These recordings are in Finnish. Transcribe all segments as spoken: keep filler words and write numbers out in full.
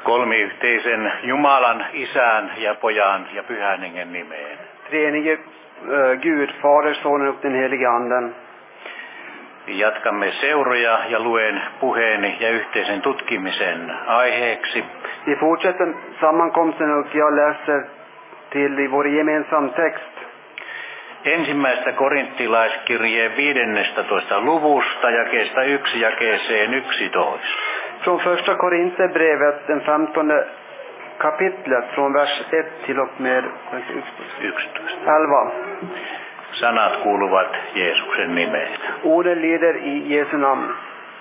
Kolmiyhteisen Jumalan, Isän ja Pojan ja Pyhän Hengen nimeen. Treenige uh, Gud, Fader, Sonen och den helige Anden. Jatkamme seuroja ja luen puheeni ja yhteisen tutkimisen aiheeksi. Vi fortsätter sammankomsten och jag läser till i vår gemensam text. Ensimmäistä korinttilaiskirjeen viidennestätoista luvusta jakeesta yksi jakeeseen yksitoista. Från första Korinthierbrevet, den femtonde kapitlet, från vers ett till och med yksitoista. elva. Sanat kuuluvat Jeesuksen nimeen. Orden lyder i Jesu namn.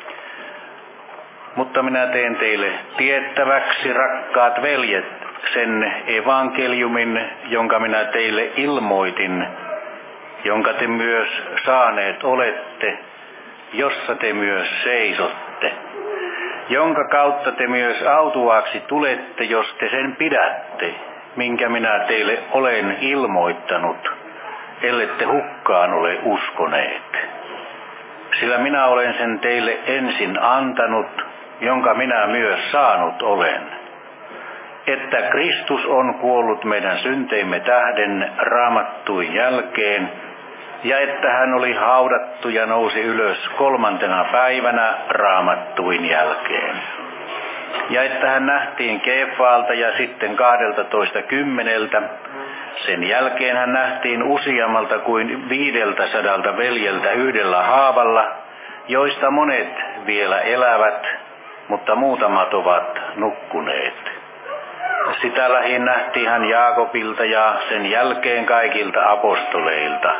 Mutta minä teen teille tiettäväksi, rakkaat veljet, sen evankeliumin, jonka minä teille ilmoitin, jonka te myös saaneet olette, jossa te myös seisotte, jonka kautta te myös autuaaksi tulette, jos te sen pidätte, minkä minä teille olen ilmoittanut, ellette hukkaan ole uskoneet. Sillä minä olen sen teille ensin antanut, jonka minä myös saanut olen, että Kristus on kuollut meidän synteimme tähden raamattuin jälkeen, ja että hän oli haudattu ja nousi ylös kolmantena päivänä raamattuin jälkeen. Ja että hän nähtiin Keefaalta ja sitten kahdeltatoista kymmeneltä. Sen jälkeen hän nähtiin useammalta kuin viideltä sadalta veljeltä yhdellä haavalla, joista monet vielä elävät, mutta muutamat ovat nukkuneet. Sitä lähin nähtiin hän Jaakopilta ja sen jälkeen kaikilta apostoleilta.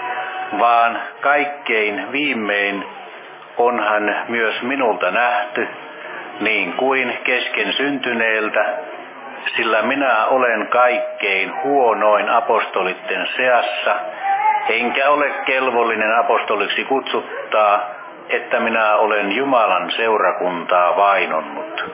Vaan kaikkein viimein on hän myös minulta nähty, niin kuin kesken syntyneeltä, sillä minä olen kaikkein huonoin apostolitten seassa, enkä ole kelvollinen apostoliksi kutsuttaa, että minä olen Jumalan seurakuntaa vainonnut.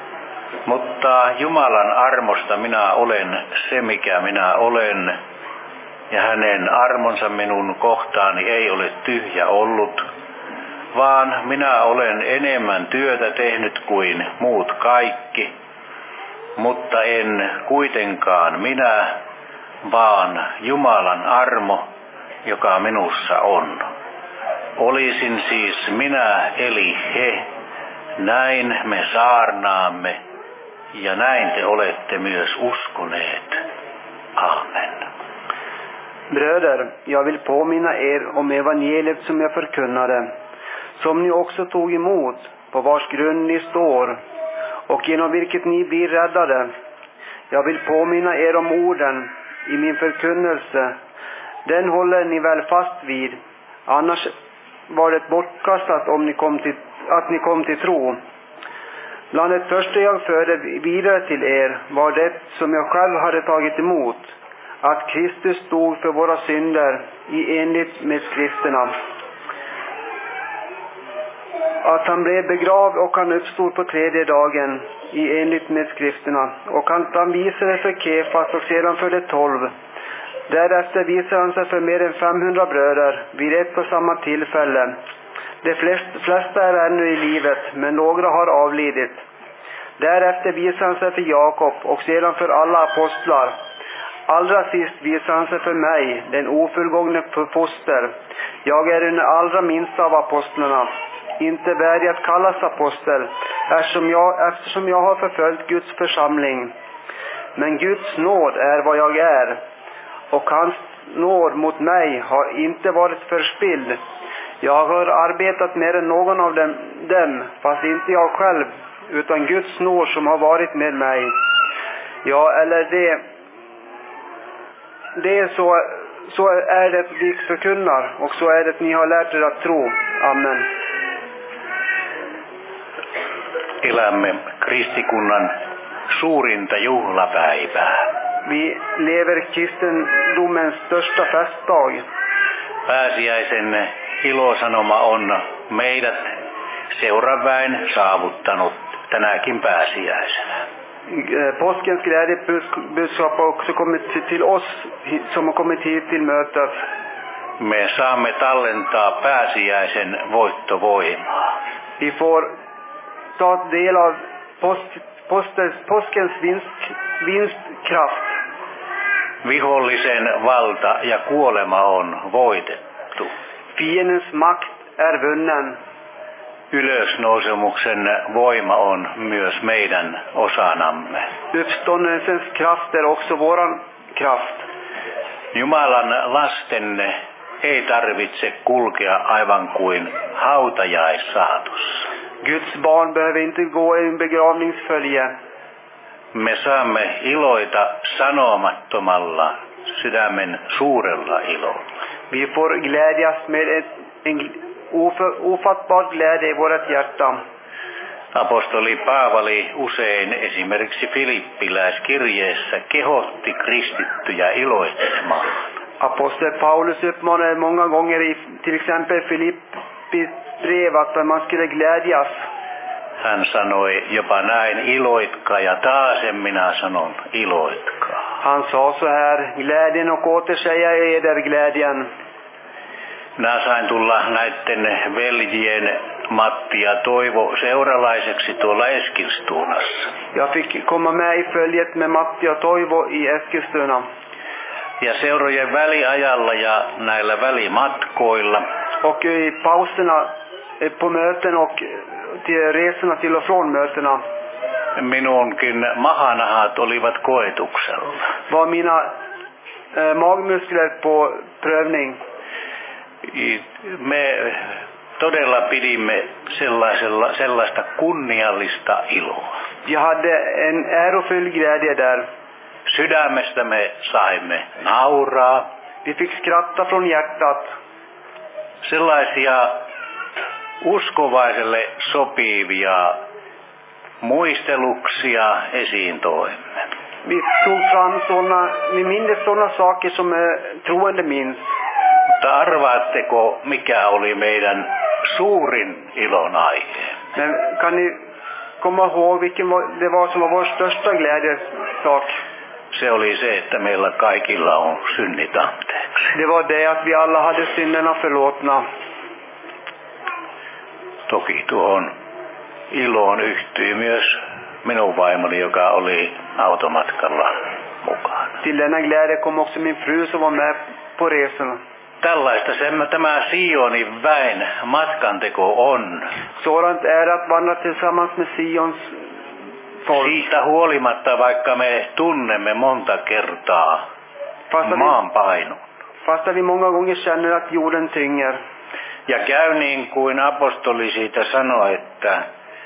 Mutta Jumalan armosta minä olen se, mikä minä olen, ja hänen armonsa minun kohtaani ei ole tyhjä ollut, vaan minä olen enemmän työtä tehnyt kuin muut kaikki, mutta en kuitenkaan minä, vaan Jumalan armo, joka minussa on. Olisin siis minä eli he, näin me saarnaamme, ja näin te olette myös uskoneet. Amen. Bröder, jag vill påminna er om evangeliet som jag förkunnade, som ni också tog emot, på vars grund ni står, och genom vilket ni blir räddade. Jag vill påminna er om orden i min förkunnelse. Den håller ni väl fast vid, annars var det bortkastat om ni kom till, att ni kom till tro. Bland det första jag förde vidare till er var det som jag själv hade tagit emot, att Kristus stod för våra synder i enlighet med skrifterna, att han blev begravd och han uppstod på tredje dagen i enlighet med skrifterna, och att han visade för Kefas och sedan för de tolv. Därefter visade han sig för mer än femhundra bröder vid ett och samma tillfälle. De flesta är ännu i livet, men några har avlidit. Därefter visade han sig för Jakob och sedan för alla apostlar. Allra sist visade han sig för mig, den ofullgångne foster. Jag är den allra minsta av apostlarna, inte värdig att kallas apostel, eftersom jag, eftersom jag har förföljt Guds församling. Men Guds nåd är vad jag är, och hans nåd mot mig har inte varit förspilld. Jag har arbetat mer än någon av dem, dem, fast inte jag själv, utan Guds nåd som har varit med mig. Ja, eller det, det är så, så är det vi förkunnar, och så är det ni har lärt er att tro. Amen. Elämme kristikunnan suurinta juhlapäivää. Vi lever kristendomens största festdag. Pääsiäisen ilosanoma on meidät seuraväen saavuttanut tänäkin pääsiäisenä. Påskens glädjebudskap har också kommit till oss som har kommit hit till mötet. Me saamme tallentaa pääsiäisen voittovoimaa. Vi får ta del av påsk, postens, påskens vinst, vinstkraft. Vihollisen valta ja kuolema on voitettu. Fiendens makt är vunnen. Ylösnousemuksen voima on myös meidän osanamme. Uppståndelsens kraft är också våran kraft. Jumalan lasten ei tarvitse kulkea aivan kuin hautajaissaatossa. Guds barn behöver inte gå i en begravningsfölje. Me saamme iloita sanomattomalla sydämen suurella ilolla. Vi får glädjas med ett, en ofattbar glädje i vårt hjärta. Apostoli Paavali usein esimerkiksi Filippiläiskirjeessä kehotti kristittyjä iloitsemaan. Apostel Paulus uppmanade många gånger i till exempel Filippis brev att man skulle glädjas. Hän sanoi jopa näin, iloitkaa, ja taasen minä sanon, iloitkaa. Han sa så här, glädjen och åter säga eder glädjen. Minä sain tulla näiden veljien Matti ja Toivo seuralaiseksi tuolla Eskilstunassa. Jag fick komma med i följet med Matti och Toivo i Eskilstuna. Ja seurojen väliajalla ja näillä välimatkoilla. Och i pauserna på möten och till resorna till och från mötena. Minunkin mahanahat olivat koetuksella. Var mina äh, magmuskler på prövning. Me todella pidimme sellaisella, sellaista kunniallista iloa. Jag hade en ärofull glädje där. Sydämestä me saimme nauraa. Vi fick skratta från hjärtat. Sellaisia uskovaiselle sopivia muisteluksia esiin toimme. Vi tog fram såna, vi minns såna saker som är troende minns. Mutta arvaatteko, mikä oli meidän suurin ilon aihe? Men kan ni komma ihåg vilken det var som var vår största glädjesak? Se oli se, että meillä kaikilla on synnit anteeksi. Det var det att vi alla hade synderna förlåtna. Toki tuohon iloon yhtyi myös minun vaimoni, joka oli automatkalla mukana. Till denna glädje kom också min fru som var med på resorna. Tällaista se, tämä Sionin väen matkanteko on. Sådant är att vandra tillsammans med Sions folk. Siitä huolimatta, vaikka me tunnemme monta kertaa maan painun. Fast vi många gånger känner att jorden tynger. Ja käy niin kuin apostoli siitä sanoi, että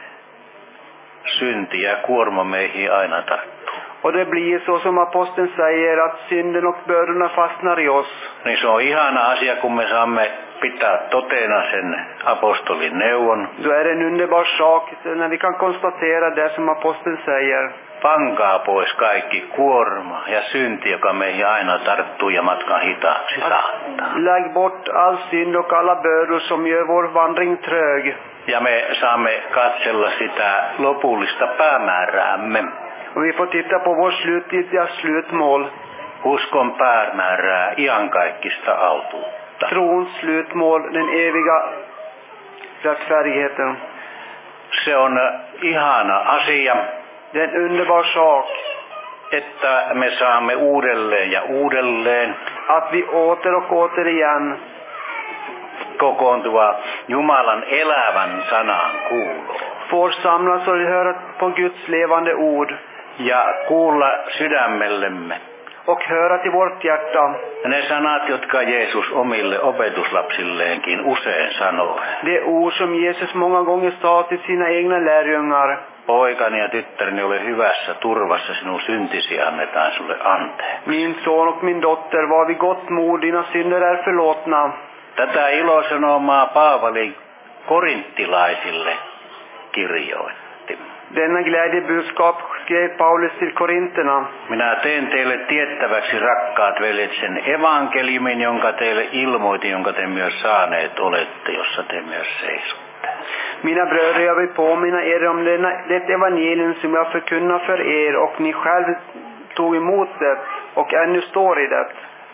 synti ja kuorma meihin aina tarttuu. Och det blir så som aposteln säger att synden och bördorna fastnar i oss. Niin se on ihana asia, kun me saamme pitää totena sen apostolin neuvon. Då är det en underbar sak när vi kan konstatera det som aposteln säger. Pankaa pois kaikki kuorma ja synti, joka meihin aina tarttuu ja matkan hitaaksi saattaa. Lägg bort all synd och alla bördor som gör vår vandring trög. Ja me saamme katsella sitä lopullista päämääräämme. Och vi får titta på vår slutgiltiga slutmål. Uskon päämäärää iankaikkista autuutta. Trons slutmål, den eviga rättfärdigheten. Se on ihana asia. Det är en underbar sak. Että me saamme uudelleen ja uudelleen. Att vi åter och åter igen kokoontua Jumalan elävän sanan kuuloon. Får samlas och höra på Guds levande ord. Ja kuulla sydämellemme. Och höra till vårt hjärta. Ne sanat, jotka Jeesus omille opetuslapsilleenkin usein sanoo. Det ord som Jesus många gånger sa till sina egna lärjungar. Poikani ja tyttäreni, ole hyvässä turvassa, sinun syntisi annetaan sulle anteeksi. Min son och min dotter, var vid gott mod, dina synder är förlåtna. Tätä ilosanomaa Paavali korinttilaisille kirjoitti. Denna glädjebudskap skrev Paulus till korinterna. Minä teen teille tiettäväksi, rakkaat veljet, sen evankeliumin, jonka teille ilmoitin, jonka te myös saaneet olette, jossa te myös seisotte. Mina bröder, jag vill påminna er om denna, det evangelium som jag förkunnar för er och ni själv tog emot det och ännu står i det.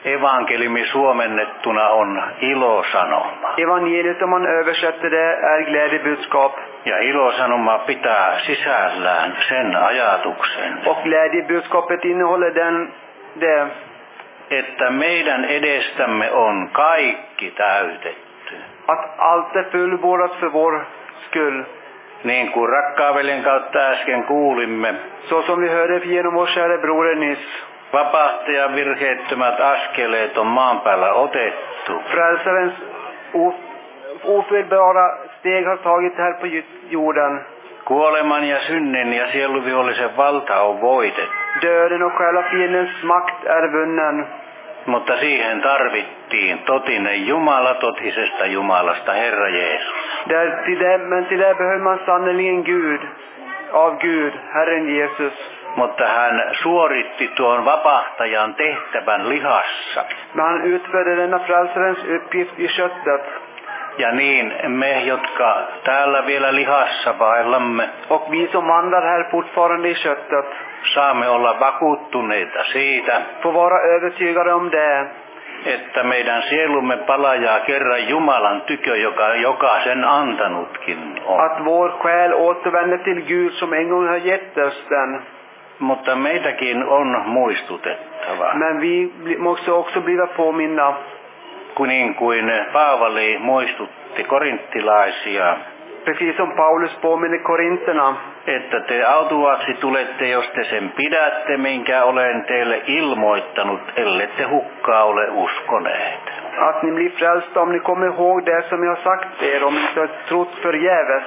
Evankeliumi suomennettuna on ilosanoma. Evangeliet om man översätter det är glädjebudskap. Ja ilosanoma pitää sisällään sen ajatuksen, Och glädjebudskapet innehåller den, det, että meidän edestämme on kaikki täytetty. att allt är fullbordat för vår skull. Niin kuin rakkaaveljen kautta äsken kuulimme, Så som vi hörde genom vår kära broder nyss. vapahtajan virheettömät askeleet on maan päällä otettu. Frälsarens of, ofelbara steg har tagit här på jorden. Kuoleman ja synnin ja sieluvihollisen valta on voitettu. Döden och själafiendens makt är vunnen. Mutta siihen tarvittiin totinen Jumala totisesta Jumalasta, Herra Jeesus. Där, till det, men till det behöver man sannoliken Gud, av Gud, Herren Jesus. Mutta hän suoritti tuon vapahtajan tehtävän lihassa. Men han utförde denna frälsarens uppgift i köttet. Ja niin me, jotka täällä vielä lihassa vaellamme, Och vi som vandrar här fortfarande i köttet saamme olla vakuuttuneita siitä, får vara övertygade om det. että meidän sielumme palajaa kerran Jumalan tykö, joka, joka sen antanutkin on. Att vår själ återvänder till Gud som en gång har gett oss den. Mutta meitäkin on muistutettava. Men vi måste också bli påminna. Niin kuin Paavali muistutti korinttilaisia, Precis som Paulus påminner korinterna. että te autuaksi tulette, jos te sen pidätte, minkä olen teille ilmoittanut, ellette hukkaa ole uskoneet. Att ni blir frälsta om ni kommer ihåg det som jag har sagt er, om ni inte har trott förgäves.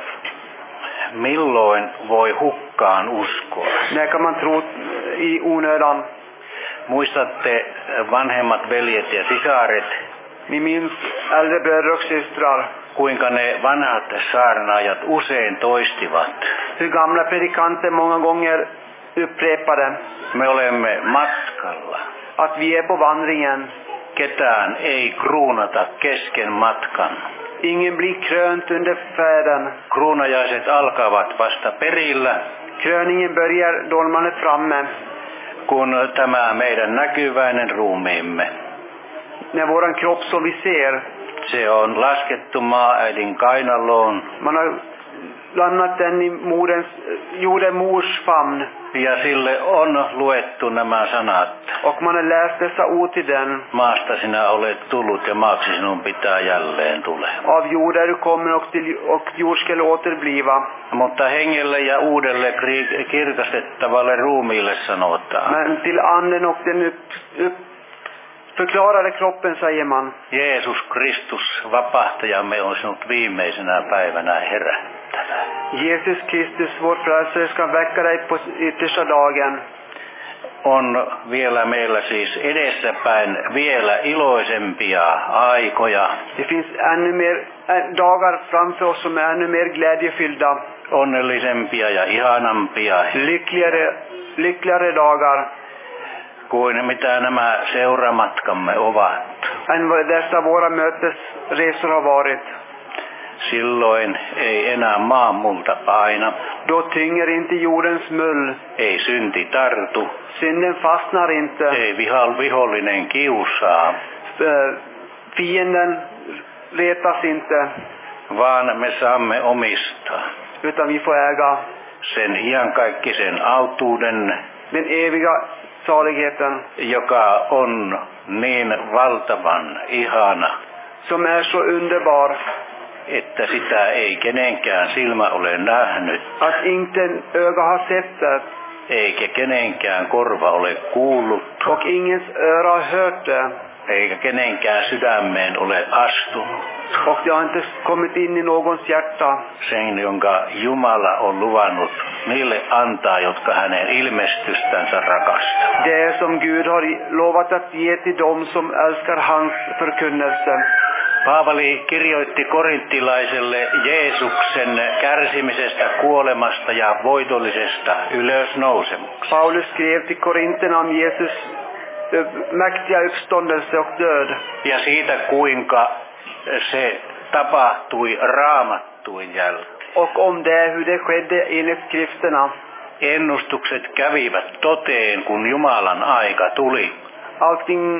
Milloin voi hukkaan uskoa? När kan man tro i onödan? Muistatte vanhemmat veljet ja sisaret, Ni minns äldre bröder och systrar. kuinka ne vanhat saarnaajat usein toistivat. Hur gamla predikanter många gånger upprepade. Me olemme matkalla. Att vi är på vandringen. Ketään ei kruunata kesken matkan. Ingen blir krönt under färden. Kruunajaiset alkavat vasta perillä, Kröningen börjar då man är framme. kun tämä meidän näkyväinen ruumiimme. När våran kropp som vi ser, Se on laskettu maaäidin kainaloon man har lämnat den i moderns, jorden mors famn. ja sille on luettu nämä sanat. Och man har läst dessa ord till den. Maasta sinä olet tullut ja maaksi sinun pitää jälleen tulee. Av jord är du kommer och, till, och jord ska återbliva. Mutta hengelle ja uudelle kri- kirkastettavalle ruumiille sanotaan. Men till anden och den upp, upp, förklarade kroppen säger man. Jeesus Kristus, vapahtajamme, on sinut viimeisenä päivänä herättävä. Jesus Kristus, vår frälsare, ska väcka dig på yttersta dagen. On vielä meillä siis edessäpäin vielä iloisempia aikoja, Det finns ännu mer äh, dagar framför oss som är ännu mer glädjefyllda. onnellisempia ja ihanampia Lyckligare, lyckligare dagar kuin mitä nämä seuramatkamme ovat. än vad dessa våra mötesresor har varit. Silloin ei enää maan multa paina, Då tynger inte jordens mull. ei synti tartu, Synden fastnar inte. ei vihal, vihollinen kiusaa, Äh, Fienden retas inte. vaan me saamme omistaa Utan vi får äga sen iankaikkisen autuuden, den eviga saligheten. joka on niin valtavan ihana, Som är så underbar. että sitä ei kenenkään silmä ole nähnyt, Att inte öga har sett det. eikä kenenkään korva ole kuullut, Och ingens öra har hört det. eikä kenenkään sydämeen ole astunut. Och det har inte kommit in i någons hjärta. Sen, jonka Jumala on luvannut niille antaa, jotka hänen ilmestystänsä rakastavat. Det som Gud har lovat att ge till dem som älskar hans förkunnelse. Paavali kirjoitti korinttilaiselle Jeesuksen kärsimisestä, kuolemasta ja voitollisesta ylösnousemuksesta. Paulus skrev till Korinterna om Jesus ö, mäktiga uppståndelse och död. Ja siitä, kuinka se tapahtui raamattuin jälkeen. Och om det, hur det skedde enligt skrifterna. Ennustukset kävivät toteen, kun Jumalan aika tuli. Allting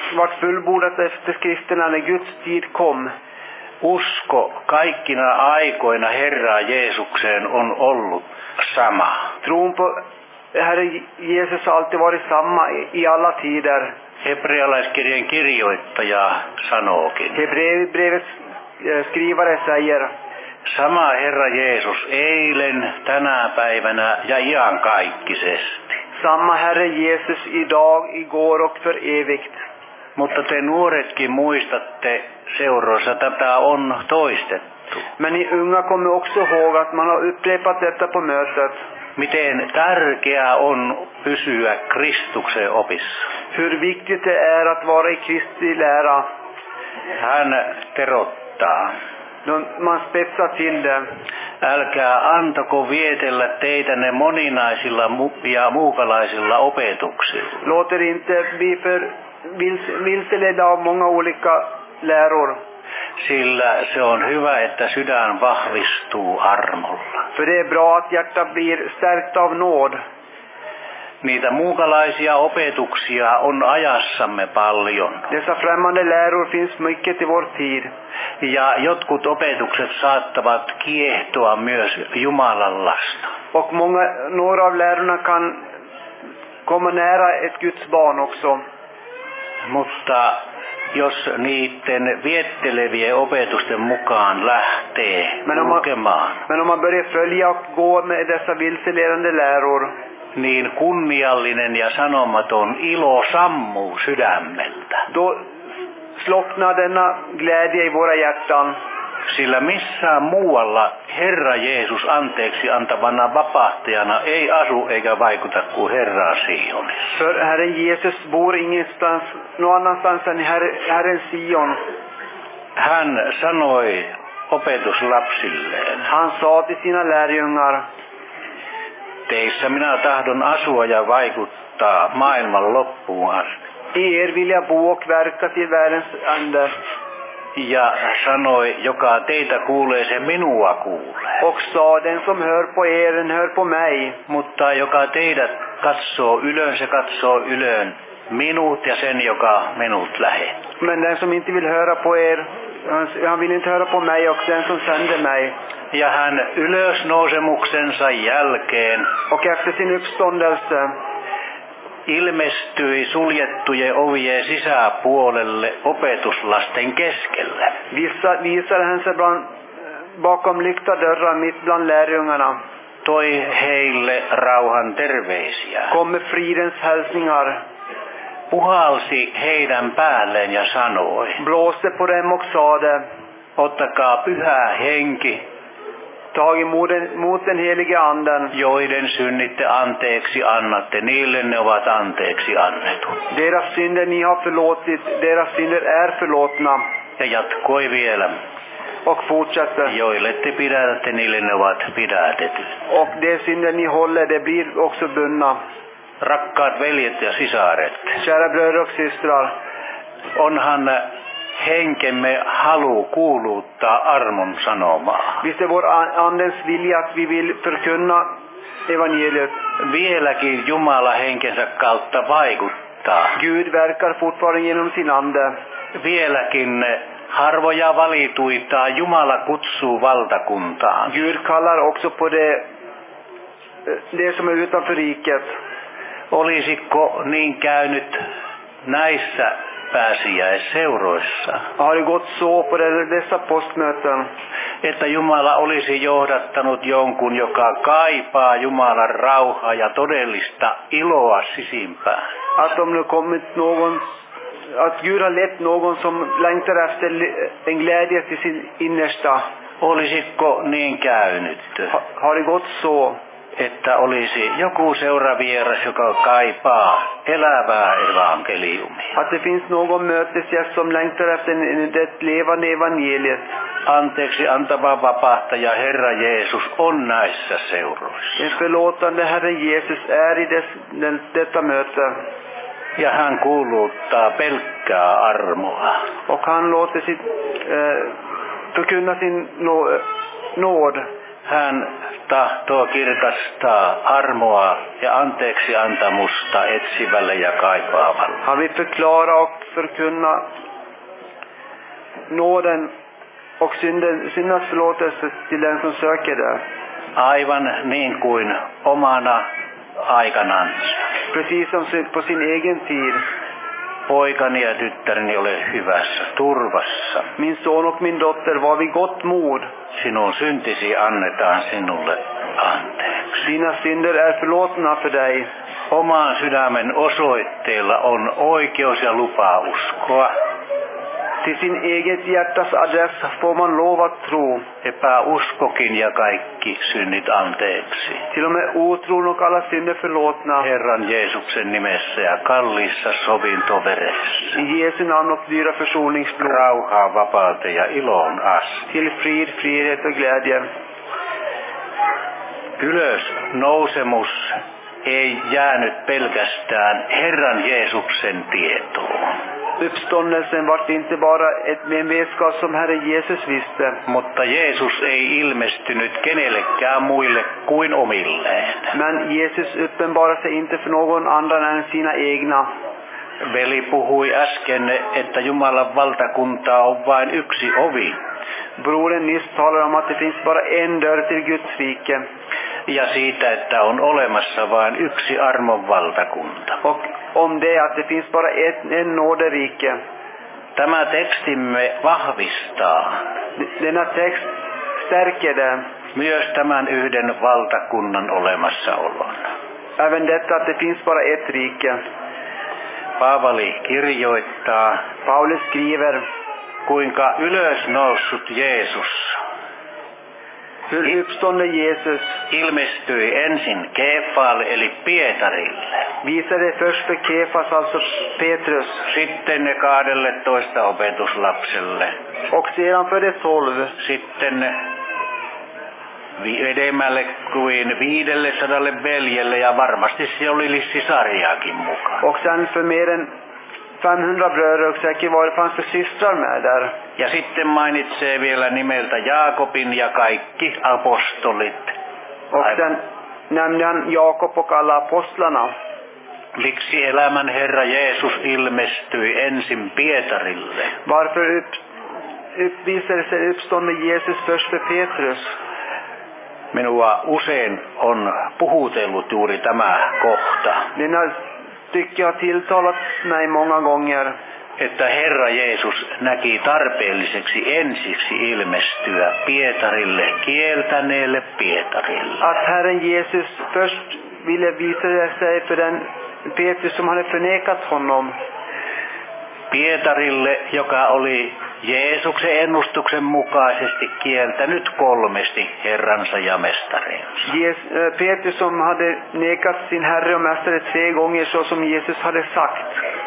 vart fullbordat efter skrifterna när Guds tid kom. Usko kaikkina aikoina Herraa Jeesukseen on ollut sama. Tron på Herre Jesus har alltid varit samma i, i alla tider. Hebrealaiskirjan kirjoittaja sanookin. Hebreerbrevets skrivare säger: Sama Herra Jeesus eilen, tänä päivänä ja iankaikkisesti. Samma Herre Jesus idag, igår och för evigt. Mutta te nuoretkin muistatte seuroissa tätä on toistettu. Men ni unga kommer också ihåg att man har upprepat detta på mötet. Miten tärkeää on pysyä Kristuksen opissa. Hur viktigt det är att vara i Kristi lära. Hän terottaa. Man spetsar till det. Älkää antako vietellä teitä ne moninaisilla ja muukalaisilla opetuksilla. Låt er inte bli för vilseledda av många olika läror. Sillä se on hyvä, että sydän vahvistuu armolla. För det är bra att hjärtat blir stärkt av nåd. Niitä muukalaisia opetuksia on ajassamme paljon. Dessa främmande läror finns mycket i vår tid. Ja jotkut opetukset saattavat kiehtoa myös Jumalan lasta. Och många, några av lärorna kan komma nära ett Guds barn också. Mutta jos niiden viettelevien opetusten mukaan lähtee kulkemaan, men om man börjar följa och gå med dessa vilseledande läror, niin kunniallinen ja sanomaton ilo sammuu sydämeltä. Då slocknar denna glädje i våra hjärtan. Sillä missään muualla Herra Jeesus anteeksi antavana vapahtajana ei asu eikä vaikuta kuin Herran Sionissa. För Herren Jesus bor ingenstans, någon annanstans än i Herren Sion. Hän sanoi opetuslapsilleen. Han sa till sina lärjungar: Teissä minä tahdon asua ja vaikuttaa maailman loppuun asti. I er vill jag bo och verka till världens ände. Ja sanoi, joka teitä kuulee, se minua kuulee. Och sa, den som hör på er, den hör på mig. Mutta joka teidät katsoo ylöön, se katsoo ylöön minut ja sen, joka minut lähetti. Men den som inte vill höra på er, han vill inte höra på mig och den som sände mig. Ja hän ylösnousemuksensa jälkeen och efter sin uppståndelse ilmestyi suljettujen ovien sisäpuolelle opetuslasten keskelle. Vissa visade han sig bland, bakom lyckta dörrar mitt bland lärjungarna. Toi heille rauhan terveisiä. Kom med fridens hälsningar. Puhalsi heidän päälleen ja sanoi. Blåste på dem och sade: Ottakaa pyhä henki. Tag emot den helige anden. Joiden synnit te anteeksi annatte, niille ne ovat anteeksi annettu. Deras synder ni har förlåtit, deras synder är förlåtna. Ja jatkoi vielä. Och fortsätter. Joille te pidätätte, niille ne ovat pidätetty. Och de synder ni håller, det blir också bundna. Rakkaat veljet ja sisaret. Kära bröder och systrar. Onhan henkemme halu kuuluttaa armon sanomaa. Visst är vår andens vilja att vi vill förkunna evangeliet. Vieläkin Jumala henkensä kautta vaikuttaa. Gud verkar fortfarande genom sin ande. Vieläkin harvoja valituita Jumala kutsuu valtakuntaan. Gud kallar också på det, det som är utanför riket. Olisiko niin käynyt näissä pääsiäisseuroissa? Har det gått så på dessa postmöten? Että Jumala olisi johdattanut jonkun, joka kaipaa Jumalan rauhaa ja todellista iloa sisimpään. Att om det kommit någon, att Gud har lett någon som längtar efter en glädje till sin innersta. Olisiko niin käynyt? Har det gått så? Että olisi joku seuravieras, joka kaipaa elävää evankeliumia. Att det finns någon mötesgäst som längtar efter det levande evangeliet. Anteeksi antava vapahtaja Herra Jeesus on näissä seuroissa. En förlåtande Herre Jesus är i des, den, detta möte. Ja hän kuuluttaa pelkkää armoa. Och han låter sitt, eh, förkunna sin nåd. Hän tahtoo kirkastaa armoa ja anteeksi antamusta etsivälle ja kaipaavalle. Han vill förklara och förkunna nåden och synden, syndas förlåtelse till den som söker det. Aivan niin kuin omana aikanansa. Precis som på sin egen tid. Poikani ja tyttäreni ole hyvässä turvassa. Min son och min dotter var vid gott mod. Sinun syntisi annetaan sinulle anteeksi. Dina synder är förlåtna för dig. Oman sydämen osoitteella on oikeus ja lupa uskoa. Till sin eget hjärtas adress får man lov att tro. Epäuskokin ja kaikki synnit anteeksi. Till och med otron och alla synder förlåtna. Herran Jeesuksen nimessä ja kalliissa sovintoveressä. I Jesu namn och dyra försoningsblod. Rauhaa, vapautta ja iloon asti. Till frid, frihet och glädje. Ylös nousemus ei jäänyt pelkästään Herran Jeesuksen tietoon. Uppståndelsen var inte bara ett medvetskap som Herre Jesus visste. Mutta Jeesus ei ilmestynyt kenellekään muille kuin omilleen. Men Jesus uppenbarade sig inte för någon annan än sina egna. Veli puhui äsken, että Jumalan valtakuntaa on vain yksi ovi. Brodern nyss talade om att det finns bara en dörr till Guds rike. Ja siitä, että on olemassa vain yksi armon valtakunta. Och om det att det finns bara ett, en nåderike. Tämä tekstimme vahvistaa. Denna text stärker det. Myös tämän yhden valtakunnan olemassaolon. Även detta att det finns bara ett rike. Paavali kirjoittaa, Paulus skriver, kuinka ylösnoussut Jeesus, hur uppstånden Jesus ilmestyi ensin Kefalle eli Pietarille. Visade först för Kefas, alltså Petrus. Sitten kahdelletoista opetuslapselle. Och sedan för de tolv. Sitten edemmälle kuin viidelle sadalle veljelle ja varmasti se oli sisariakin mukaan. Och sen för mer än femhundra bröder och säkert var det fanns för systrar med där. Ja sitten mainitsee vielä nimeltä Jaakobin ja kaikki apostolit. Och sen nämnde han Jakob och alla apostlarna. Miksi elämän Herra Jeesus ilmestyi ensin Pietarille? Varför upp, uppvisade sig uppstånden Jesus först för Petrus? Minua usein on puhutellut juuri tämä kohta. Denna stycke har tilltalat mig många gånger. Että Herra Jeesus näki tarpeelliseksi ensiksi ilmestyä Pietarille, kieltäneelle Pietarille. Att Herren Jesus först ville visa sig för den Petrus som hade förnekat honom. Pietarille, joka oli Jeesuksen ennustuksen mukaisesti kieltänyt kolmesti Herransa ja mestarinsa. Jes- Petrus som hade nekat sin Herre och Mästare tre gånger så som Jesus hade sagt.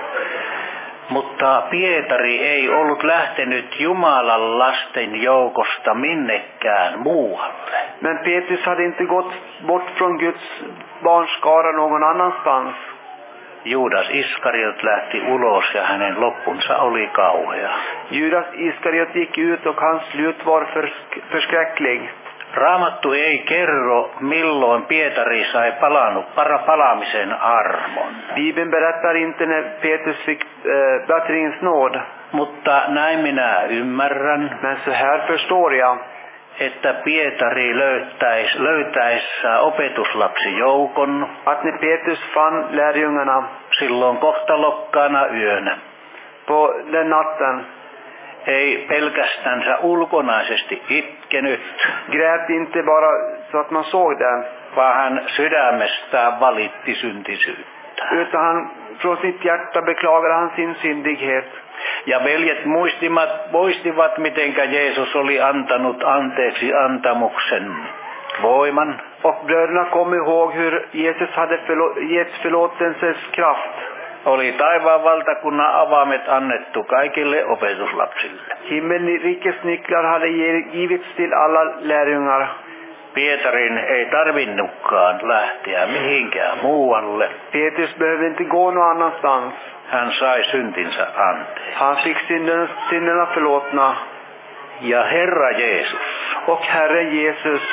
Mutta Pietari ei ollut lähtenyt Jumalan lasten joukosta minnekään muualle. Men Petrus hade inte gått bort från Guds barnskara någon annanstans. Judas Iskariot lähti ulos ja hänen loppunsa oli kauhea. Judas Iskariot gick ut och hans slut var försk- förskräcklig. Raamattu ei kerro, milloin Pietari sai palannut para palaamisen armon. Bibeln berättar inte när Petrus fick äh, bättringens nåd. Mutta näin minä ymmärrän, Men så här förstår jag. että Pietari löytäisi, löytäessä opetuslapsijoukon Att när Petrus fann lärjungarna silloin kohtalokkaana yönä, på den natten, ei pelkästänsä ulkonaisesti itkenyt, grät inte bara så att man såg det. vaan hän sydämestään valitti syntisyyttä. Utan han från sitt hjärta beklagade han sin syndighet. Ja veljet muistivat, muistivat, mitenkä Jeesus oli antanut anteeksi antamuksen voiman. Och bröderna kom ihåg hur Jesus hade förlå- gett förlåtelsens kraft. Oli taivaan valtakunnan avaimet annettu kaikille opetuslapsille. Himmelrikets nycklar hade givits till alla lärjungar. Pietarin ei tarvinnutkaan lähteä mihinkään muualle. Petrus behövde inte gå någon annanstans. Hän sai syntinsä anteeksi. Han fick synderna, synderna förlåtna. Ja Herra Jeesus Och Herre Jesus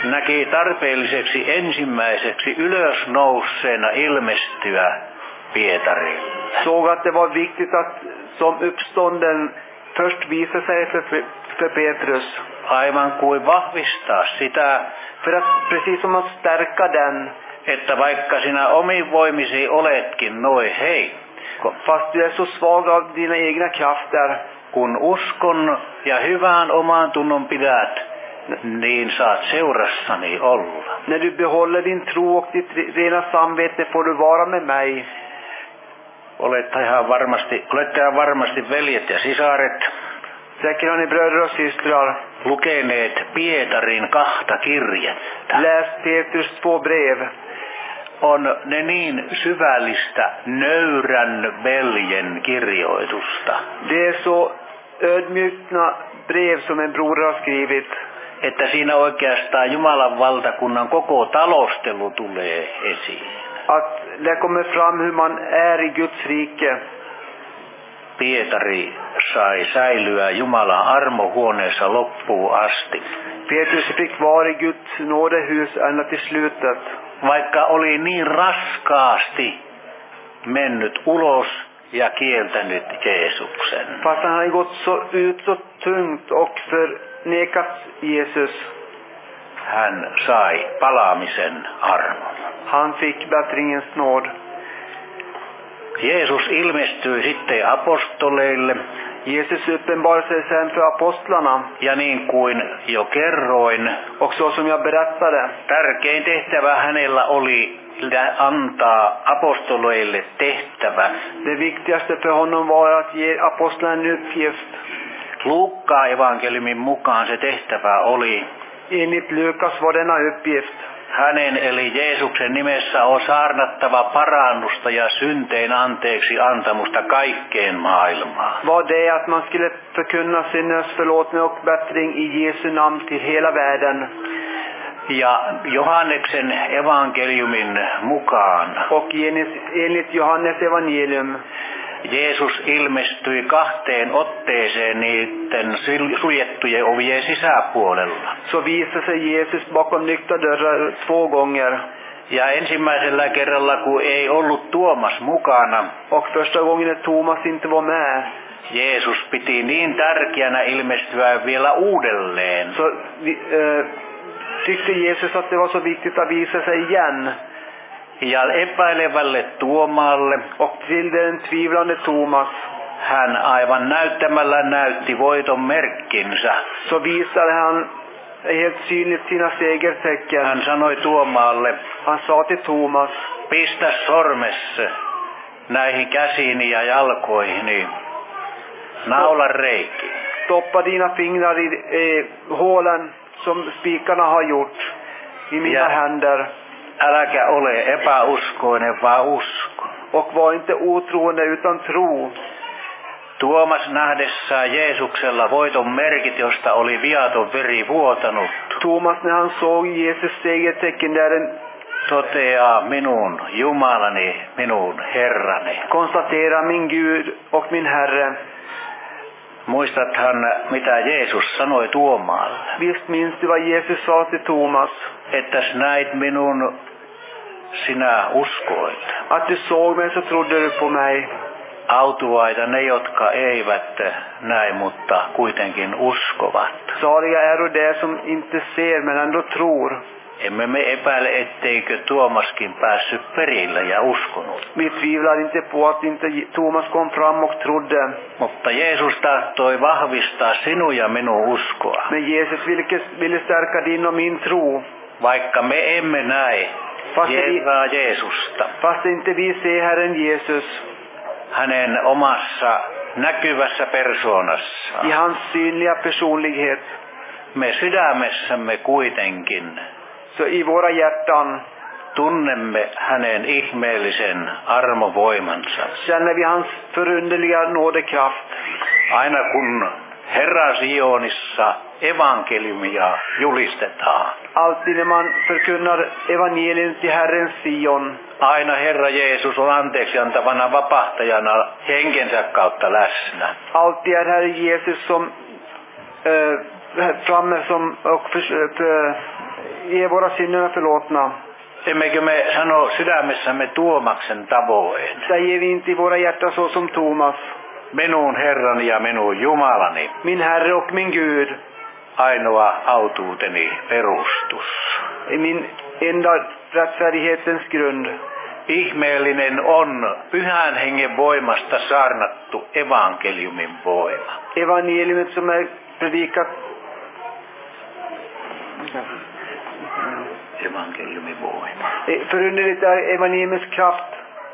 näki tarpeelliseksi ensimmäiseksi ylösnouseena ilmestyä Pietarille. Såg att det var viktigt att som uppstånden först visa sig för, för Petrus. Aivan kuin vahvistaa sitä, För att precis som att stärka den, että vaikka sinä omin voimisi oletkin noin heikko, fast du är så svag av dina egna krafter, kun uskon ja hyvän oman tunnon pidät, niin saat seurassani olla. när du behåller din tro och ditt rena samvete får du vara med mig. Olet ihan varmasti, olette ihan varmasti veljet ja sisaret Säkert har ni bröder och systrar lukeneet Pietarin kahta kirjettä. läst Petrus två brev. On ne niin syvällistä nöyrän veljen kirjoitusta, Det är så ödmjukna brev som en bror har skrivit, että siinä oikeastaan Jumalan valtakunnan koko talostelu tulee esiin. att det kommer fram hur man är i Guds rike. Pietari sai säilyä Jumalan armohuoneessa loppuun asti, Petrus fick vara i Guds nådehus ända till slutet. vaikka oli niin raskaasti mennyt ulos ja kieltänyt Jeesuksen. Fast han hade gått så ut så tungt och förnekat Jesus. Hän sai palaamisen armon. Han fick bättringens nåd. Jeesus ilmestyi sitten apostoleille, Jesus uppenbarade sig sen för apostlarna. ja niin kuin jo kerroin, Och så som jag berättade, tärkein tehtävä hänellä oli antaa apostoleille tehtävä. det viktigaste för honom var att ge apostlarna en uppgift. Luukkaan evankeliumin mukaan se tehtävä oli, Enligt Lukas var denna uppgift hänen eli Jeesuksen nimessä on saarnattava parannusta ja synteen anteeksi antamusta kaikkeen maailmaan. var det att man skulle förkunna syndens förlåtning och bättring i Jesu namn till hela världen. Ja Johanneksen evankeliumin mukaan Och enligt Johannes evangelium Jeesus ilmestyi kahteen otteeseen niiden suljettujen ovien sisäpuolella. så visade sig Jesus bakom lyckta dörrar två gånger. Ja ensimmäisellä kerralla, kun ei ollut Tuomas mukana, Och första gången när Thomas inte var med, Jeesus piti niin tärkeänä ilmestyä vielä uudelleen, så vi, äh, tyckte Jesus att det var så viktigt att visa sig igen. ja epäilevälle Tuomaalle Och till den tvivlande Thomas hän aivan näyttämällä näytti voiton merkkinsä. så visade han helt synligt sina segertecken. Hän sanoi Tuomaalle, Han sa till Thomas, pistä sormesi näihin käsiini ja jalkoihini naulan reikiin. stoppa dina fingrar i eh, hålen som spikarna har gjort i mina Ja. händer. Äläkä ole epäuskoinen, vaan usko. Och var inte otroende utan tro. Tuomas nähdessään Jeesuksella voiton merkit, josta oli viaton veri vuotanut, Thomas när han såg Jesus segertecken där den toteaa minun Jumalani, minun Herrani. konstaterar min Gud och min Herre. Muistathan, mitä Jeesus sanoi Tuomaalle, Visst minns du vad Jesus sa till Thomas? ettäs näit minun, sinä uskoit. Att du såg mig så trodde du på mig. Autuaita ne, jotka eivät näe, mutta kuitenkin uskovat. Saliga är det som inte ser men ändå tror. Emme me epäile, etteikö Tuomaskin päässyt perille ja uskonut. Vi tvivlar inte på att inte Thomas kom fram och trodde. Mutta Jeesus tahtoi vahvistaa sinun ja minun uskoa. Men Jesus ville, ville stärka din och min tro. Vaikka me emme näe Fast vi, Herraa Jeesusta fast inte vi ser Herren Jesus hänen omassa näkyvässä persoonassa, i hans synliga personlighet, me sydämessämme kuitenkin så i våra hjärtan tunnemme hänen ihmeellisen armovoimansa. känner vi hans förunderliga nådekraft. Aina kun Herra Sionissa evankeliumia julistetaan, Alltid när man förkunnar evangelium till Herren Sion, aina Herra Jeesus on anteeksi antavana vapahtajana henkensä kautta läsnä. alltid är Herre Jesus som äh, framme som och för, för, ge våra synder förlåtna. Emmekö me sano sydämessämme Tuomaksen tavoin? Säger vi inte i våra hjärtan så som Thomas. Minun Herrani ja minun Jumalani, Min Herre och min Gud ainoa autuuteni perustus. är min enda rättfärdighetens grund. Ihmeellinen on Pyhän Hengen voimasta saarnattu evankeliumin voima. Evangeliet som är predikat. Evankeliumin voima. Förunderligt är evangeliets kraft.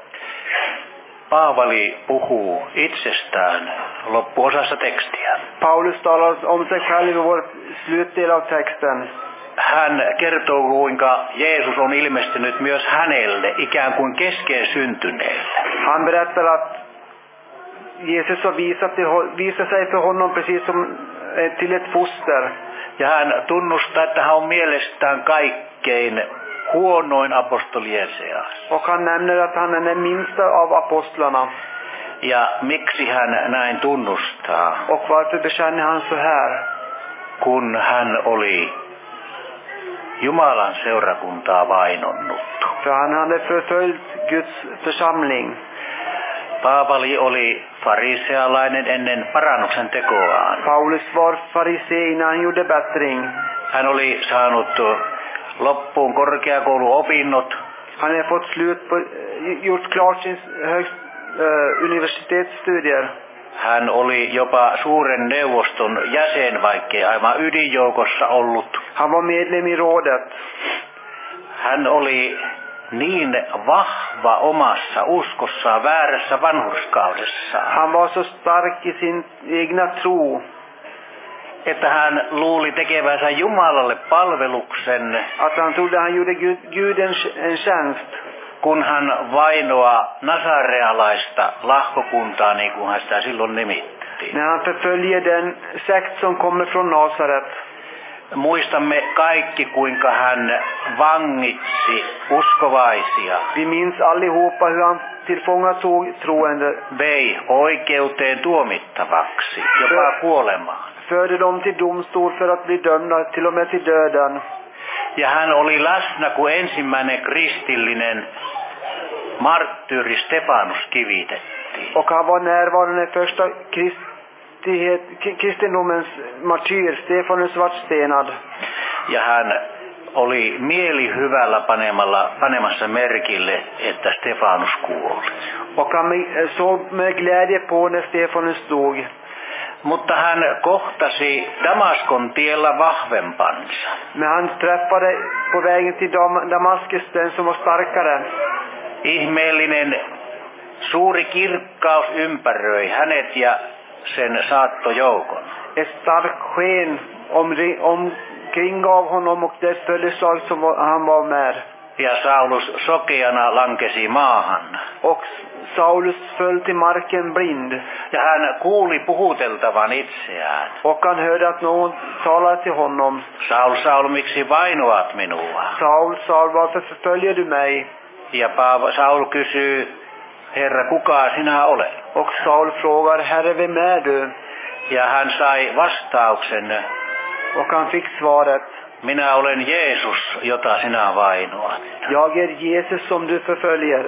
Paavali puhuu itsestään loppuosassa tekstiä. Paulus talar om sig själv i vår slutdel av texten. Hän kertoo, kuinka Jeesus on ilmestynyt myös hänelle, ikään kuin kesken syntyneelle. Han berättar att Jesus har visat, till, visat sig för honom precis som till ett foster. Ja hän tunnustaa, että hän on mielestään kaikkein huonoin apostolien seassa. Och han nämner att han är den minsta av apostlarna. Ja miksi hän näin tunnustaa? Och varför bekänner han så här? Kun hän oli Jumalan seurakuntaa vainonnut. För han hade förföljt Guds församling. Paavali oli farisealainen ennen parannuksen tekoaan. Paulus var farisee innan han gjorde bättring. Hän oli saanut loppuun korkeakouluopinnot. Han hade fått slut på, gjort klart sin högst, äh, universitetsstudier. Hän oli jopa suuren neuvoston jäsen, vaikkei aivan ydinjoukossa ollut. Han var medlem i rådet. Hän oli niin vahva omassa uskossaan väärässä vanhurskaudessaan. Han var så stark i sin egna tro, että hän luuli tekevänsä Jumalalle palveluksen, att han trodde han gjorde Gud, Gud en, en tjänst. Kun hän vainoa nasarealaista lahkokuntaa, niin kuin hän sitä silloin nimitti. När han förföljer den sekt som kommer från Nasaret. Muistamme kaikki, kuinka hän vangitsi uskovaisia. Vi minns allihopa hur han tillfångatog troende. Vei oikeuteen tuomittavaksi, jopa kuolemaan. Förde dem till domstol för att bli dömda till och med till döden. Ja hän oli läsnä, kun ensimmäinen kristillinen marttyyri Stefanus kivitettiin. Och han var närvarande första kristighet, kristendomens martyr, Stefanus vart stenad. Ja hän oli mielihyvällä panemalla, panemassa merkille, että Stefanus kuoli. Och han såg med glädje på när Stefanus dog. Mutta hän kohtasi Damaskon tiellä vahvempansa. Men han träffade på vägen till Damaskus den som var starkare. Ihmeellinen suuri kirkkaus ympäröi hänet ja sen saattojoukon. Ett starkt sken omkringav honom och det följeslag som han var med. Ja Saulus sokeana lankesi maahan. Och Saulus föll till marken blind. Ja hän kuuli puhuteltavan itseään. Och han hörde att någon talade till honom. Saul, Saul, miksi vainoat minua? Saul, Saul, varför förföljer du mig? Ja Paava, Saul kysyy, Herra, kuka sinä olet? Och Saul frågar, Herre, vem är du? Ja hän sai vastauksen. Och han fick svaret. Minä olen Jeesus, jota sinä vainoat. Jag är Jesus som du förföljer.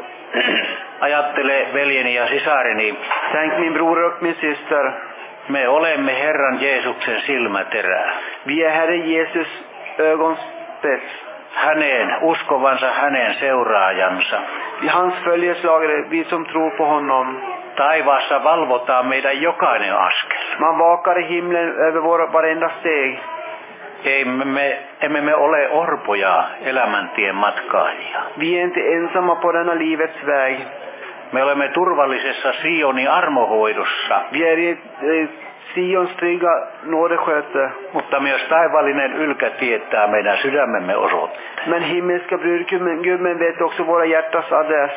Ajattele veljeni ja sisareni. Tänk min bror och min syster. Me olemme Herran Jeesuksen silmäterä. Vi är Herre Jesus ögonspets. Hänen, uskovansa hänen seuraajansa. Hans följeslagare, vi som tror på honom. Taivaassa valvotaan meidän jokainen askel. Man vakar i himlen över våra varenda steg. Emme me, emme me ole orpoja elämäntien matkailijia. Vi är inte ensamma på denna livets väg. Me olemme turvallisessa Sionin armohoidossa. Vi är i Sions trygga nådesköte. Mutta myös taivaallinen ylkä tietää meidän sydämemme osoitteen. Men himmelska brudgummen vet också våra hjärtas adress.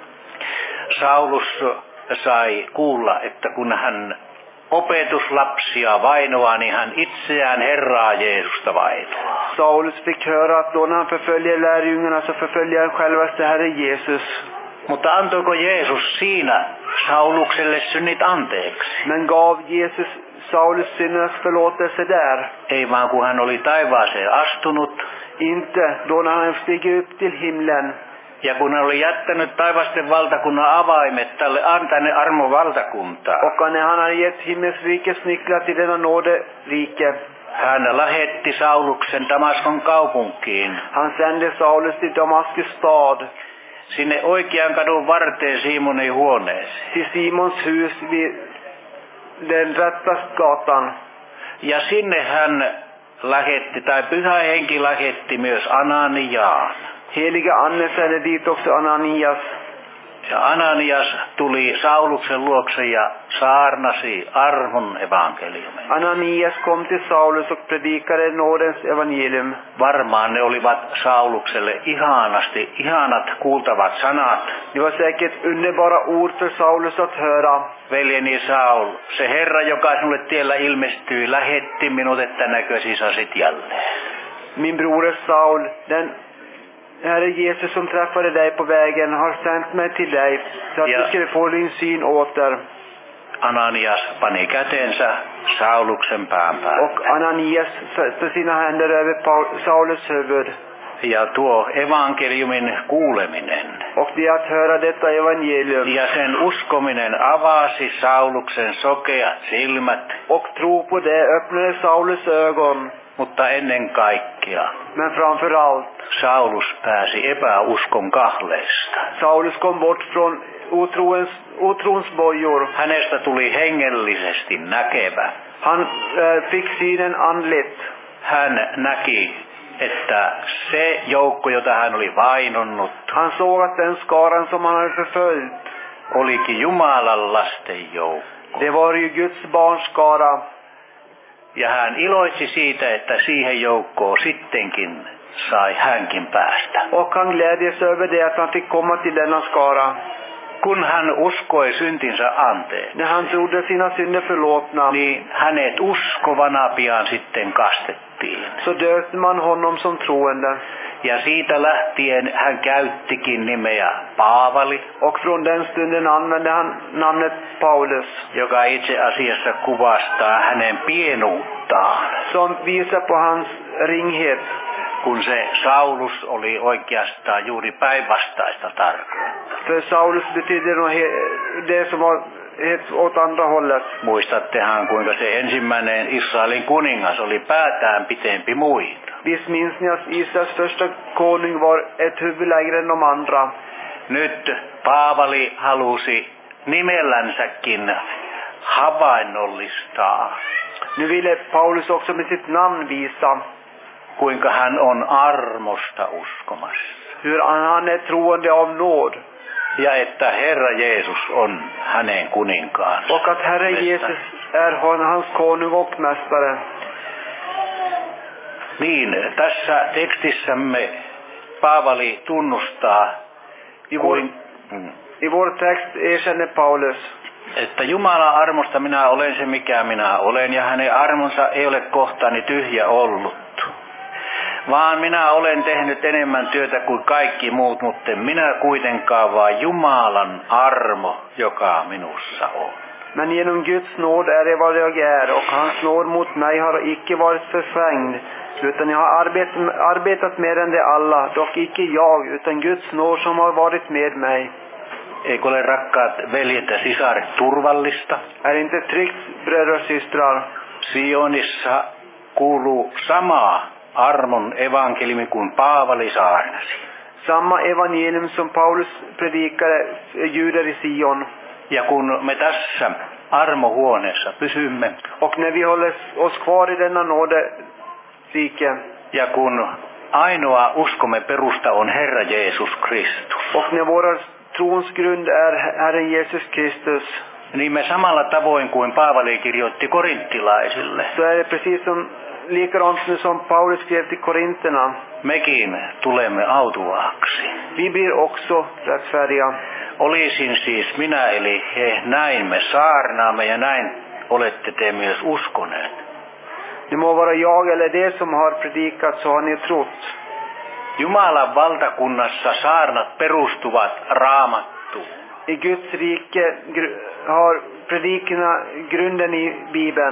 Saulus sai kuulla, että kun hän opetuslapsia vainoa, niin hän itseään Herraa Jeesusta vainoaa. Saulus fick höra att då han förföljer lärjungarna så förföljer han självaste Herre Jesus. Mutta antoiko Jeesus siinä Saulukselle synnit anteeksi? Men gav Jesus Saulus syndernas förlåtelse där? Ei vaan kun hän oli taivaaseen astunut Inte då när han stiger upp till himlen. Ja kun hän oli jättänyt taivasten valtakunnan avaimet tälle tänne armon valtakuntaan, Och när han har gett himmelsrikets nycklar till denna nåderike. hän lähetti Sauluksen Damaskon kaupunkiin, Han sände Saulus till Damaskus stad. sinne oikean kadun varteen Simonin huoneeseen. Till Simons hus vid den rätta gatan. Ja sinne hän lähetti, tai Pyhä Henki lähetti myös Ananiaan. Heliga Ande sände dit också Ananias. Ja Ananias tuli Sauluksen luokse ja saarnasi armon evankeliumin. Ananias kom till Saulus och predikade nådens evangelium. Varmaan ne olivat Saulukselle ihanasti, ihanat kuultavat sanat. Det var säkert underbara ord för Saulus att höra. Veljeni Saul, se Herra, joka sinulle tiellä ilmestyi, lähetti minut, että näkösi sasit jälleen. Min broder Saul, den Herre Jesus som träffade dig på vägen har sänt mig till dig så att Ja. du skulle få din syn åter. Ananias pani kätensä Sauluksen pään päälle. Och Ananias satte sina händer över Paul- Saulus huvud. Ja tuo evankeliumin kuuleminen Och det att höra detta evangelium ja sen uskominen avasi Sauluksen sokeat silmät, och tro på det öppnade Saulus ögon. mutta ennen kaikkea Men framför allt, Saulus pääsi epäuskon kahleista. Saulus kom bort från otroens, otrons bojor. Hänestä tuli hengellisesti näkevä. Han äh, fick synen andligt. Hän näki, että se joukko, jota hän oli vainonnut, Han såg att den skaran som han hade förföljt, olikin Jumalan lasten joukko. det var ju Guds barns skara. Ja hän iloitsi siitä, että siihen joukkoon sittenkin sai hänkin päästä. Och han glädjes över det att han fick komma till denna skara. Kun hän uskoi syntinsä anteen, När han trodde sina synder förlåtna, niin hänet uskovana pian sitten kastettiin. så döpte man honom som troende. Ja siitä lähtien hän käyttikin nimeä Paavali, Och från den stunden använde han namnet Paulus, joka itse asiassa kuvastaa hänen pienuuttaan, som visar på hans ringhet. kun se Saulus oli oikeastaan juuri päinvastaista tarkoittaa. För Saulus betyder nog he- det som var helt åt andra hållet. Muistattehan, kuinka se ensimmäinen Israelin kuningas oli päätään pitempi muita. Visst minns ni att Israels första konung var ett huvud längre än de andra. Nyt Paavali halusi nimellänsäkin havainnollistaa, Nu ville Paulus också med sitt namn visa kuinka hän on armosta uskomassa. hur han är troende av nåd. Ja että Herra Jeesus on hänen kuninkaansa. Och att Herre Jesus är hans konung och mästare. Niin, tässä tekstissämme Paavali tunnustaa, I vår, kuin, mm, I vår text erkänner Paulus että Jumalan armosta minä olen se mikä minä olen, ja hänen armonsa ei ole kohtaani tyhjä ollut. Vaan minä olen tehnyt enemmän työtä kuin kaikki muut, mutta en minä kuitenkaan, vaan Jumalan armo, joka minussa on. Men genom Guds nåd är det vad jag är, och hans nåd mot mig har icke varit förfängd, utan jag har arbetat, arbetat mer än de alla, dock icke jag, utan Guds nåd som har varit med mig. Eikö ole, rakkaat veljet ja sisaret, turvallista? Är inte tryggt, bröder och systrar? Sionissa kuuluu sama armon evankeliumi kuin Paavali saarnasi. Samma evangelium som Paulus predikade judar i Sion. Ja kun me tässä armohuoneessa pysymme, Och när vi håller oss kvar i denna nåderike, ja kun ainoa uskomme perusta on Herra Jeesus Kristus, och när vår trons grund är Herren Jesus Kristus, niin me samalla tavoin kuin Paavali kirjoitti korinttilaisille, så är det precis som likadant nu som Paulus skrev till korinterna. mekin tulemme autuaaksi. Vi blir också rättfärdiga. Olisin siis minä eli he, näin me saarnaamme ja näin olette te myös uskoneet. Det må vara jag eller det som har predikat, så har ni trott. Jumalan valtakunnassa saarnat perustuvat Raamattuun. I Guds rike gr- har predikerna grunden i Bibeln.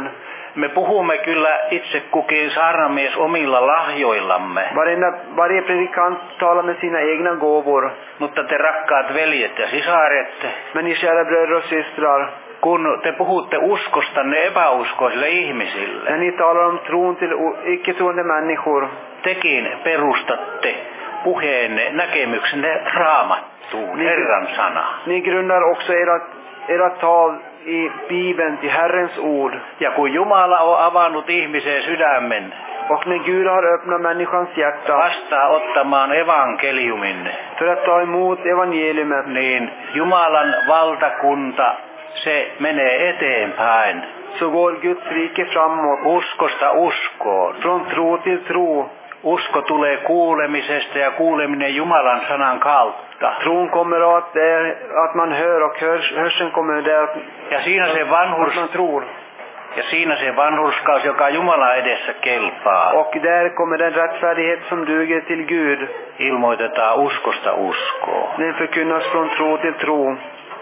Me puhumme kyllä itse kukin saarnamies omilla lahjoillamme. Varenda, varje predikant talar med sina egna gåvor. Mutta te rakkaat veljet ja sisaret, Men ni kära bröder och systrar, kun te puhutte uskostanne epäuskoisille ihmisille, när ni talar om tron till o- icke-troende människor, tekin perustatte puheenne näkemyksenne Raamattuun, Niin. Herran sana. ni grundar också era, era tal i Bibeln till Herrens ord. Ja kun Jumala on avannut ihmisen sydämen Och när Gud har öppnat människans hjärta vastaanottamaan evankeliumin, för att ta emot evangeliumet, niin Jumalan valtakunta, se menee eteenpäin. så går Guds rike framåt. Uskosta uskoon. Från tro till tro. Usko tulee kuulemisesta ja kuuleminen Jumalan sanan kautta. Tron kommer av att, det är, att man hör, och hörs, hörseln kommer där att, Ja siinä se att vanhurs, man tror. ja siinä se vanhurskaus, joka Jumalan edessä kelpaa, Och där kommer den rättfärdighet som duger till Gud. ilmoitetaan uskosta uskoon. Den förkunnas från tro till tro.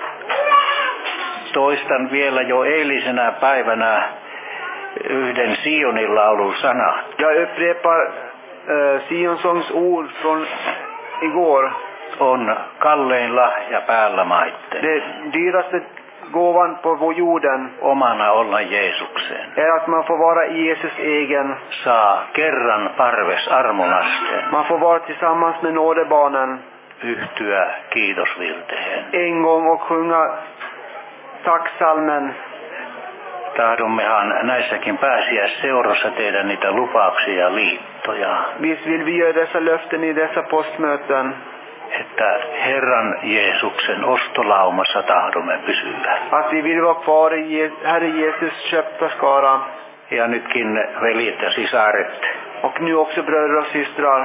Toistan vielä jo eilisenä päivänä yhden Sionin laulun sana. Jag upprepar uh, Sionsångs ord från igår. On kallein lahja päällä maitten. Det dyraste gåvan på vår jorden Omana olla Jeesuksen. är att man får vara Jesus egen. Saa kerran parves armolasten. Man får vara tillsammans med nådebarnen Yhtyä kiitosvirteen. en gång och sjunga tacksalmen. Tahdommehan näissäkin pääsiäisseurassa tehdä niitä lupauksia ja liittoja, Visst vill vi göra dessa löften i dessa postmöten. että Herran Jeesuksen ostolaumassa tahdomme pysyä. Att vi vill vara kvar i Je- Herre Jesus köpta skara. Ja nytkin veljet ja sisaret, Och nu också bröder och systrar.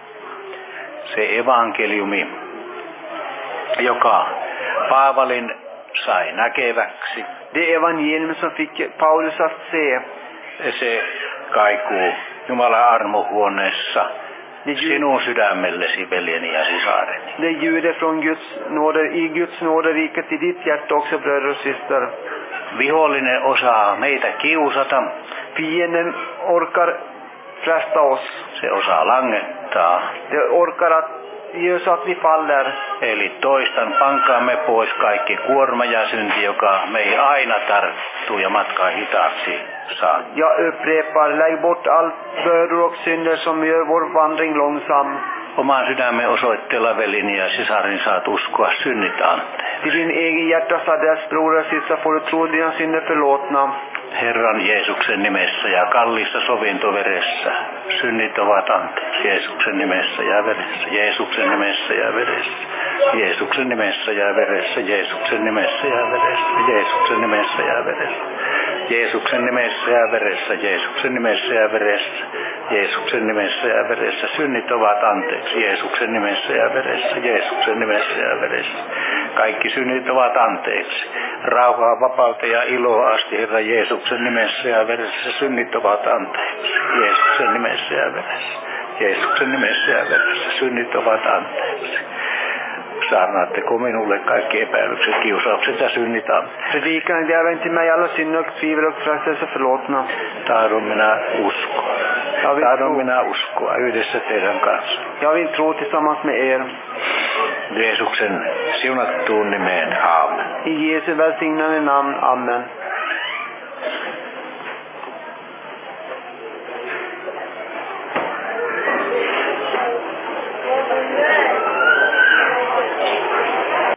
se evankeliumi, joka Paavalin sai näkeväksi, Det evangelium som fick Paulus att se. se kaikuu Jumalan armohuoneessa Det, ljud, sinun sydämellesi, veljeni ja sisareni. det ljudet från Guds nåder, i Guds nåderiket i ditt hjärta också, bröder och syster. Vihollinen osaa meitä kiusata, Fienden orkar fresta oss. se osaa langettaa. Det orkar att göra så att vi faller. Eli toistan, pankaamme pois kaikki kuorma ja synti, joka meihin aina tarttuu ja matkaa hitaaksi saa. Jag upprepar, lägg bort allt bördor och synder som gör vår vandring långsam. Oman sydämen osoitteella velini ja sisarin saat uskoa synnit anteeksi. Till din egen hjärtas adress, bror och syster, får du tro dina synder förlåtna. Herran Jeesuksen nimessä ja kallissa sovintoveressä synnit ovat anteeksi. Jeesuksen nimessä ja veressä, Jeesuksen nimessä ja veressä, Jeesuksen nimessä ja veressä, Jeesuksen nimessä ja veressä, Jeesuksen nimessä ja veressä, Jeesuksen nimessä ja veressä, Jeesuksen nimessä ja veressä, Jeesuksen nimessä ja veressä, synnit ovat anteeksi. Jeesuksen nimessä ja veressä, Jeesuksen nimessä ja veressä, kaikki synnit ovat anteeksi. Rauhaa, vapautta ja iloa asti Herra Jeesuksen nimessä ja veressä, synnit ovat anteeksi. Jeesuksen nimessä ja veressä, Jeesuksen nimessä ja veressä, synnit ovat anteeksi. Saarnaatteko minulle kaikki epäilykset, kiusaukset ja synnit anteeksi? Predikar ni även till mig alla synder och tvivel och frestelse förlåtna. Tahdon minä uskoa. Jag vill, Tahdon tro, minä uskoa yhdessä teidän kanssa. jag vill tro tillsammans med er. Jeesuksen siunattuun nimeen. Aamen. I Jesu välsignade namn. Amen.